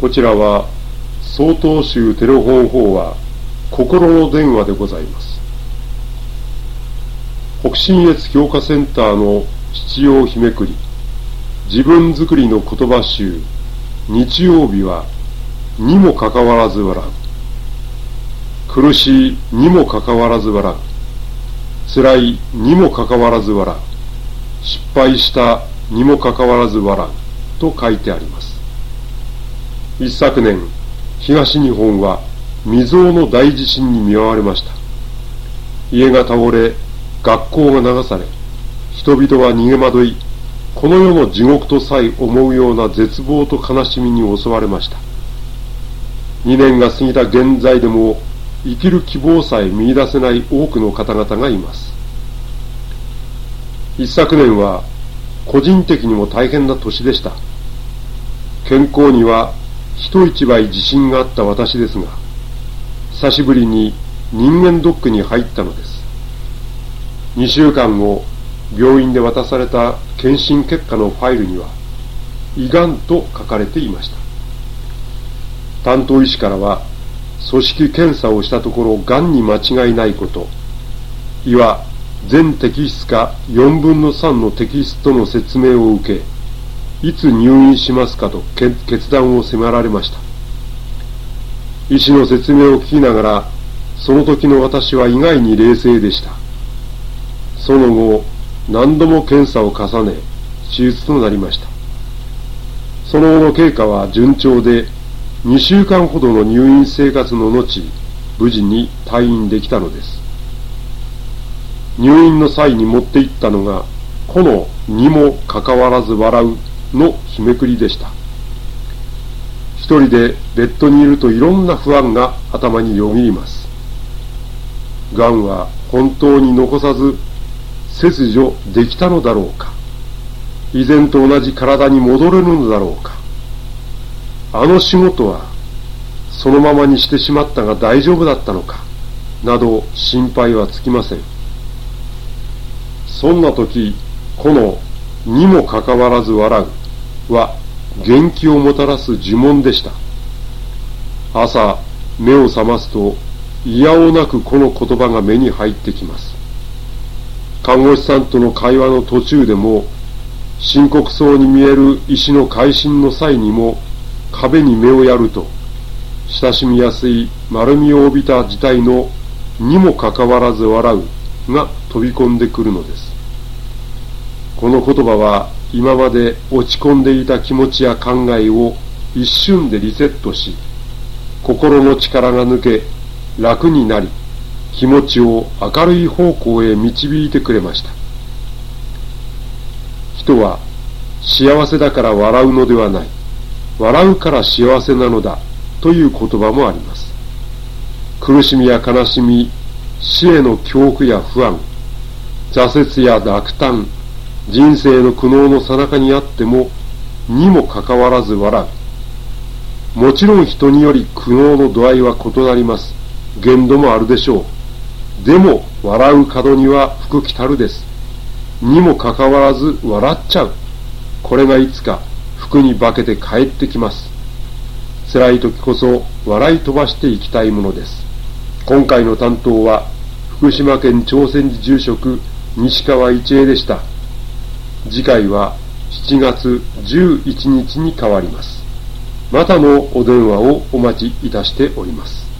こちらは曹洞宗テレフォン法話心の電話でございます。北信越教化センターの七曜日めくり自分づくりの言葉集、日曜日はにもかかわらず笑う、苦しいにもかかわらず笑う、辛いにもかかわらず笑う、失敗したにもかかわらず笑うと書いてあります。一昨年、東日本は未曾有の大地震に見舞われました。家が倒れ、学校が流され、人々は逃げ惑い、この世の地獄とさえ思うような絶望と悲しみに襲われました。2年が過ぎた現在でも生きる希望さえ見出せない多くの方々がいます。一昨年は個人的にも大変な年でした。健康には人一倍自信があった私ですが、久しぶりに人間ドックに入ったのです。2週間後、病院で渡された検診結果のファイルには胃がんと書かれていました。担当医師からは組織検査をしたところがんに間違いないこと、胃は全摘出か4分の3の摘出との説明を受け、いつ入院しますかと決断を迫られました。医師の説明を聞きながら、その時の私は意外に冷静でした。その後、何度も検査を重ね、手術となりました。その後の経過は順調で、2週間ほどの入院生活の後、無事に退院できたのです。入院の際に持っていったのが、このにもかかわらず笑うの日めくりでした。一人でベッドにいるといろんな不安が頭によぎります。がんは本当に残さず切除できたのだろうか。以前と同じ体に戻れるのだろうか。あの仕事はそのままにしてしまったが大丈夫だったのか、など心配はつきません。そんな時、このにもかかわらず笑うは元気をもたらす呪文でした。朝目を覚ますといやおなくこの言葉が目に入ってきます。看護師さんとの会話の途中でも、深刻そうに見える医師の会診の際にも、壁に目をやると親しみやすい丸みを帯びた事態のにもかかわらず笑うが飛び込んでくるのです。この言葉は今まで落ち込んでいた気持ちや考えを一瞬でリセットし、心の力が抜け楽になり、気持ちを明るい方向へ導いてくれました。人は幸せだから笑うのではない、笑うから幸せなのだという言葉もあります。苦しみや悲しみ、死への恐怖や不安、挫折や落胆、人生の苦悩の最中にあってもにもかかわらず笑う。もちろん人により苦悩の度合いは異なります。限度もあるでしょう。でも笑う角には福来たるです。にもかかわらず笑っちゃう。これがいつか福に化けて帰ってきます。辛い時こそ笑い飛ばしていきたいものです。今回の担当は福島県長泉寺住職西川一恵でした。次回は7月11日に変わります。またのお電話をお待ちいたしております。